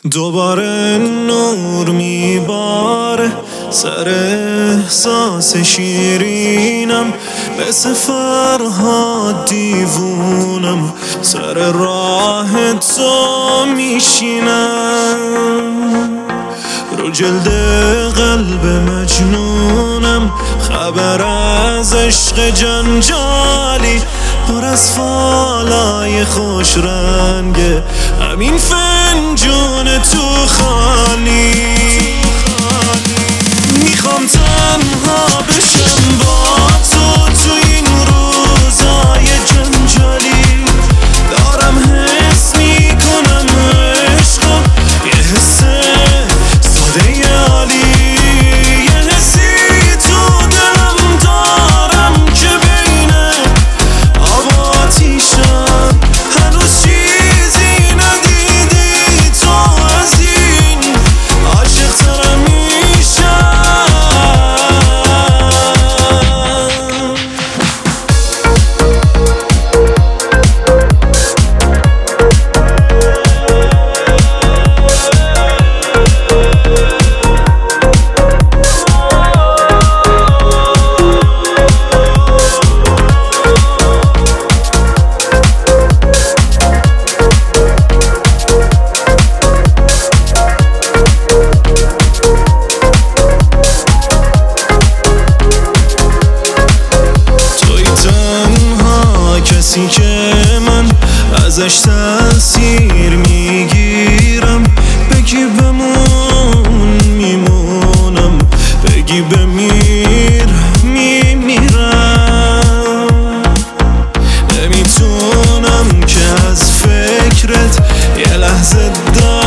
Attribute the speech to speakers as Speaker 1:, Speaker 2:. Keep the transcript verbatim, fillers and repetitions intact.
Speaker 1: دوباره نور میباره سر احساس شیرینم، مثل فرهاد دیوونم سر راه تو میشینم. رو جلد قلب مجنونم خبر از عشق جنجالی، پر از فالای خوش رنگه همین فنجون تو خالی. میخوام تنها بشم با تو تو این روزای جنجالی، دارم حس میکنم عشقم یه حس ساده عالی، یه حسی تو دلم دارم که بین آب و آتیشم هنوز چیزی ندیدی تو از این عاشق ترم میشم. کسی که من ازش تأثیر میگیرم، بگی بمون میمونم، بگی بمیر میمیرم. نمیتونم که از فکرت یه لحظه دارم